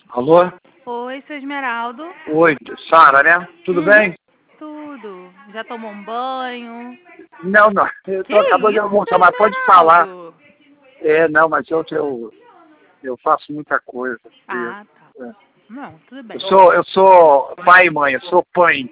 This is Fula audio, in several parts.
Alô? Oi, seu Esmeraldo. Oi, Sara, né? Tudo bem? Tudo. Já tomou um banho? Não, não. Eu Que tô acabando de isso, almoçar, seu mas pode falar. Esmeraldo? Não, mas eu faço muita coisa. Ah, tá. É. Não, tudo bem. Eu sou pai e mãe, eu sou pai.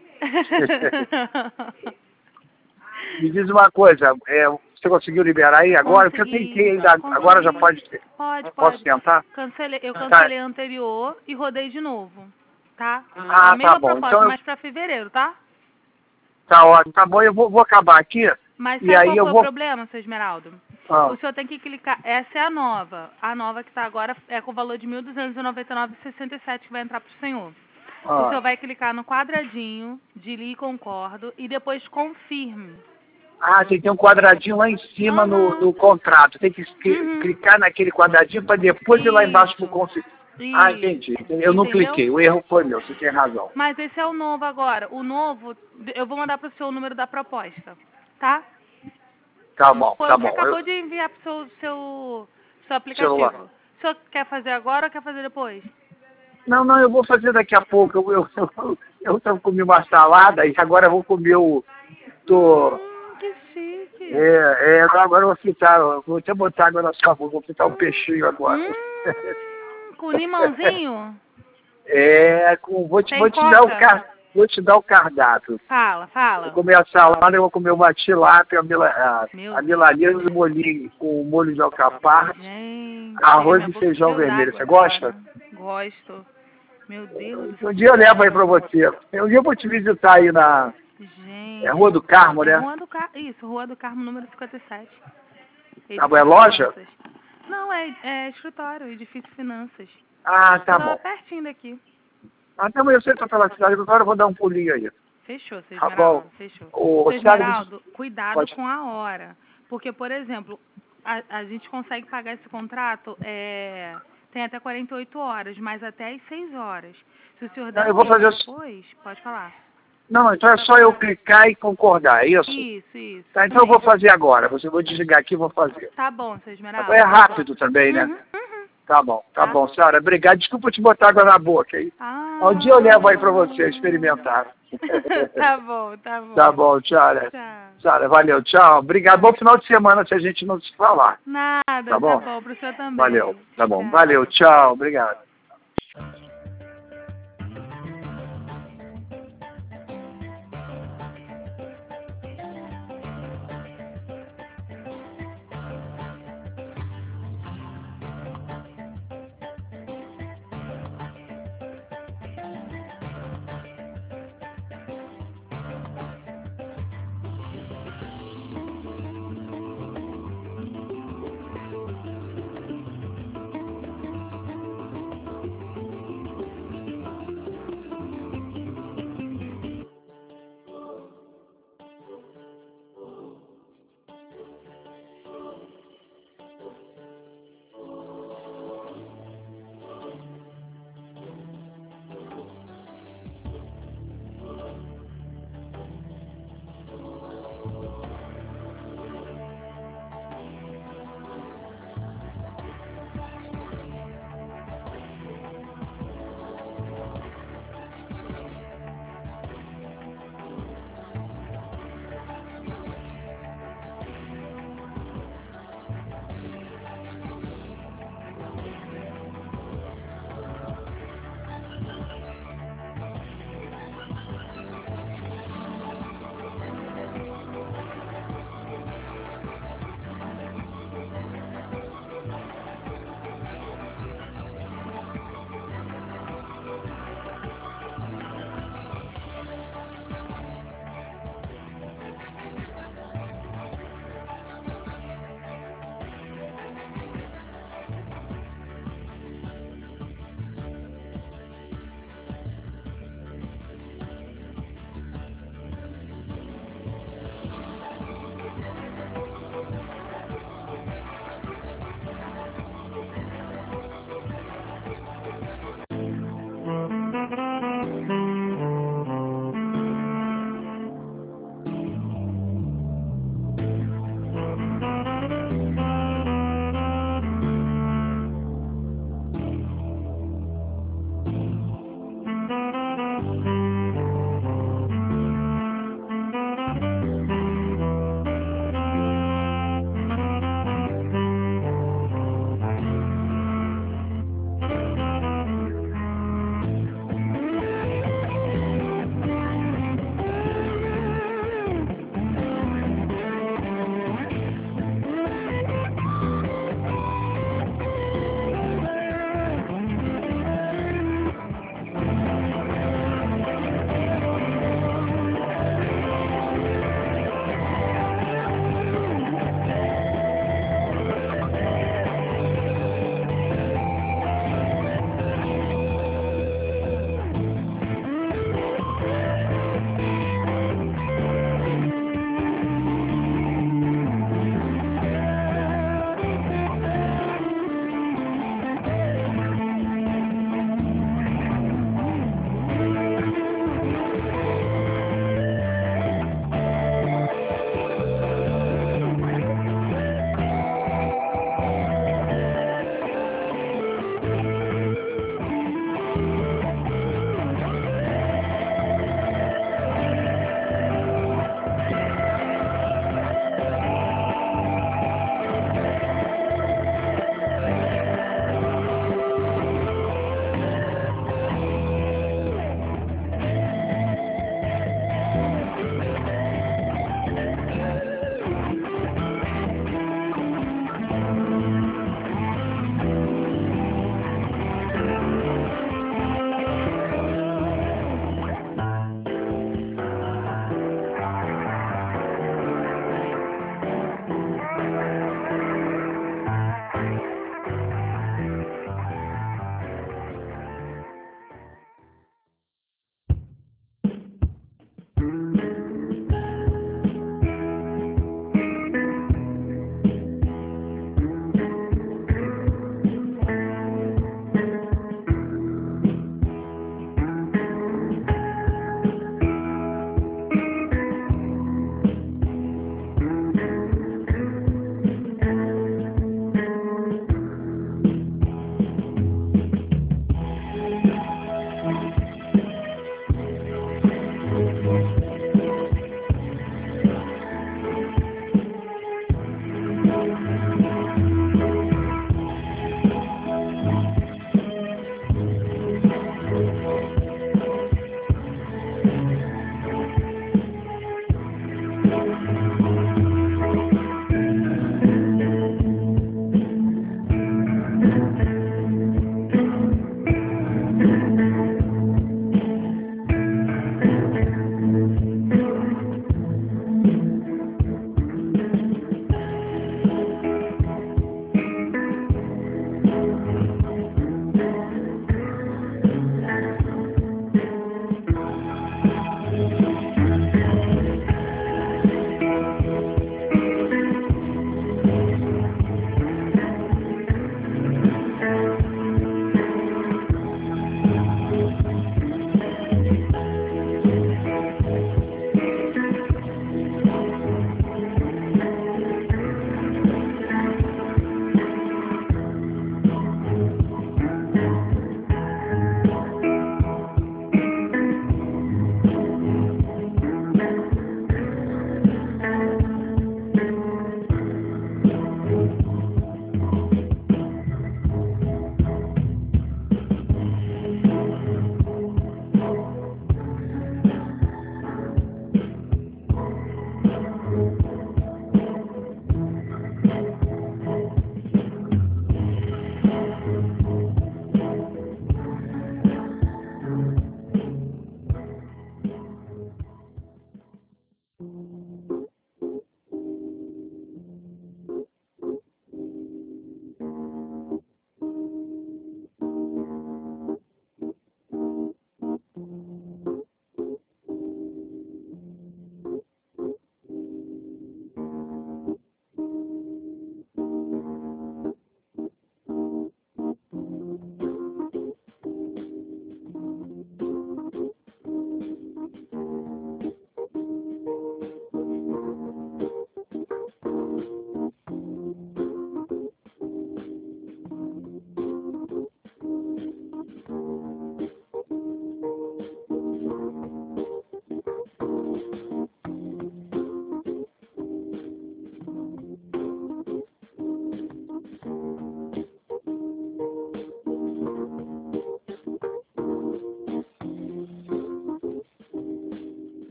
Me diz uma coisa, você conseguiu liberar aí agora? Porque eu tentei ainda, agora já pode ter. Pode, Posso pode. tentar? Eu Tá. cancelei a anterior e rodei de novo, tá? Ah, A mesma tá bom. proposta, Então, mas pra fevereiro, tá? tá ótimo. Tá bom, eu vou acabar aqui. Mas E sabe aí qual eu foi o vou... problema, seu Esmeraldo? Ah, O senhor tem que clicar. Essa é a nova. A nova que está agora é com o valor de R$ 1.299,67 que vai entrar para o senhor. O senhor vai clicar no quadradinho de li concordo e depois confirme. tem que ter um quadradinho lá em cima no contrato. Tem que clicar naquele quadradinho para depois ir lá embaixo pro confirmar. Ah, entendi. Eu não Entendeu? cliquei. O erro foi meu. Você tem razão. Mas esse é o novo agora. O novo, eu vou mandar para o senhor o número da proposta, tá? Tá bom, Foi tá o que bom. acabou de enviar para o seu Celular. aplicativo. O senhor quer fazer agora ou quer fazer depois? Não, eu vou fazer daqui a pouco. Eu comi uma salada e agora eu vou comer o... Que chique. Agora eu vou fritar. Vou até botar água na sua boca. Vou fritar um peixinho agora. Com limãozinho? Vou te dar o vou te dar o cardápio. Fala, Vou fala. comer a salada, eu vou comer uma tilápia, Meu a milanesa de molhinho, com molho de alcaparra, gente, arroz minha e boca feijão encheu vermelho. d'água Você gosta? agora. Gosto. Meu Deus do Um dia eu levo aí pra céu. você. Um dia eu vou te visitar aí na Rua do Gente. Carmo, né? Isso, Rua do Carmo, número 57. Tá bom, é Edifício loja? Finanças. Não, é escritório, edifício Finanças. Ah, tá Fica lá bom. pertinho daqui. Até amanhã você tá pela cidade, agora eu vou dar um pulinho aí. Fechou, seu Tá bom. Esmeraldo, fechou. O Seu Thiago, Esmeraldo, cuidado pode... com a hora. Porque, por exemplo, a gente consegue pagar esse contrato, tem até 48 horas, mas até às 6 horas. Se o senhor Não, der eu um vou jeito fazer... depois, pode falar. Não, então é só eu clicar e concordar, é isso? Isso. Tá, então eu vou fazer agora. Você vou desligar aqui e vou fazer. Tá bom, seu Tá bom, Esmeraldo. é rápido também, né? Uhum. Tá bom, senhora. Obrigado. Desculpa te botar água na boca aí. Um dia eu levo aí pra você experimentar. Tá bom, tá bom. Tá bom, Tiara. Tchau. Tiara, valeu, tchau. Obrigado. Bom final de semana se a gente não se falar. Nada, Tá bom? pro senhor também. Valeu, tá bom. Tchau. Valeu, tchau. Obrigado.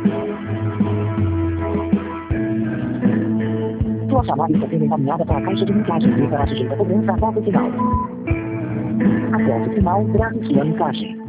Sua chamada está sendo encaminhada para a caixa de mensagem e para sujeita a cobrança após o sinal. Após o sinal, grave sua mensagem.